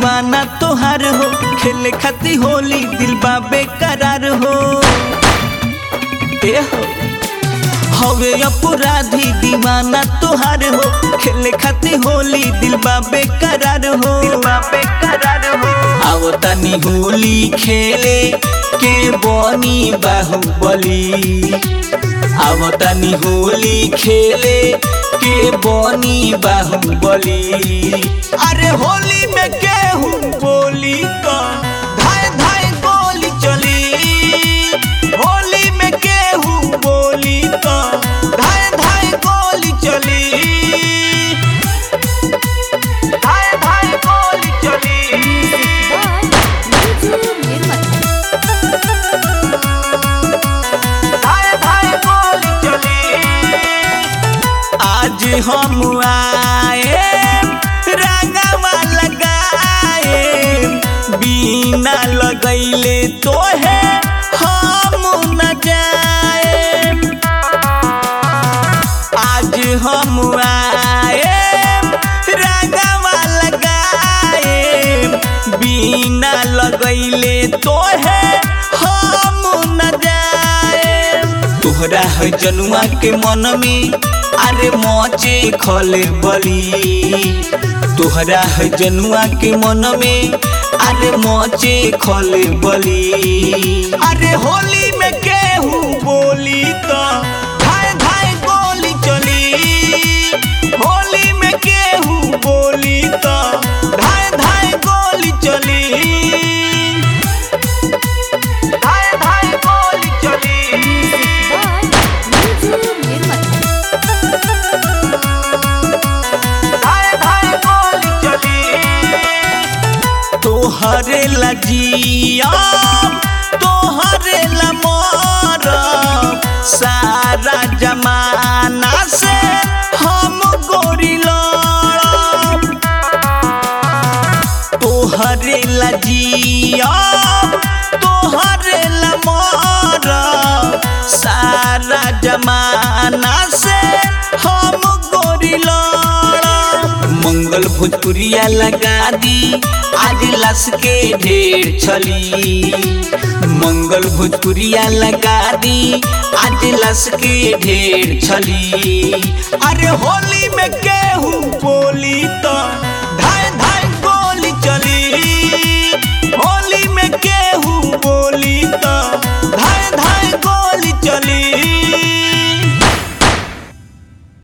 दीवाना तोहार हो, खेले खाती होली दिल बा बेकरार हो। हवे अपराधी दीवाना तोहार हो, खेले खाती होली दिल बा बेकरार हो। आओ तनी होली खेले के बनी बाहुबली, आओ तनी होली खेले के बनी बाहुबली। अरे होली में केहू बोली तो धाय धाय गोली चली, होली में केहू बोली तो धाय धाय गोली चली, धाय धाय गोली चली। आज हम आए रंगवा लगाए, बिना लगैले तोहे हम न जाए। आज हम आए रंगवा लगाए, बिना लगैले तोहे हम न जाए। तोहरा है जनुआ के मन में अरे मोचे खले बली, तोहरा है जनुआ के मन में अरे मोचे खले बली। अरे होली में केहू बोली तो धाय धाय गोली चली, होली में केहू बोली तो धाय धाय गोली चली, धाय धाय गोली चली। तोहरे लजिया तोहरे लमर, सारा जमाना से हम गोरी लड़ब। तोहरे लजिया तोहरे लमर, सारा जमाना से हम गोरी लड़ब। मंगल भोजपुरिया लगा दी आज लस के ढेर छली, मंगल भोजपुरिया लगा दी आज लस के ढेर छली। अरे होली में केहू